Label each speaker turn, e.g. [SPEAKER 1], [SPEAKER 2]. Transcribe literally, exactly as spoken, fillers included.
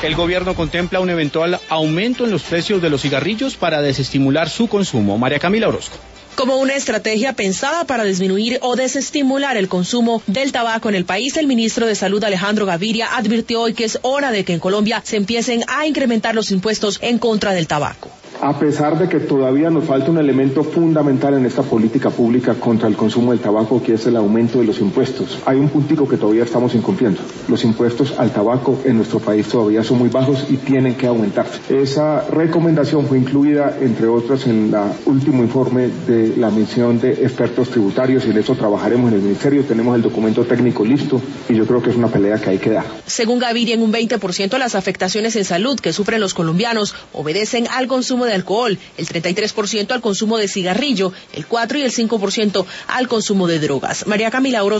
[SPEAKER 1] El gobierno contempla un eventual aumento en los precios de los cigarrillos para desestimular su consumo. María Camila Orozco.
[SPEAKER 2] Como una estrategia pensada para disminuir o desestimular el consumo del tabaco en el país, el ministro de Salud Alejandro Gaviria advirtió hoy que es hora de que en Colombia se empiecen a incrementar los impuestos en contra del tabaco.
[SPEAKER 3] A pesar de que todavía nos falta un elemento fundamental en esta política pública contra el consumo del tabaco, que es el aumento de los impuestos, hay un puntico que todavía estamos incumpliendo. Los impuestos al tabaco en nuestro país todavía son muy bajos y tienen que aumentarse. Esa recomendación fue incluida, entre otras, en el último informe de la misión de expertos tributarios, y en eso trabajaremos en el ministerio. Tenemos el documento técnico listo y yo creo que es una pelea que hay que dar.
[SPEAKER 2] Según Gaviria, en un veinte por ciento las afectaciones en salud que sufren los colombianos obedecen al consumo de alcohol, el treinta y tres por ciento al consumo de cigarrillo, el cuatro por ciento y el cinco por ciento al consumo de drogas. María Camila Orozco.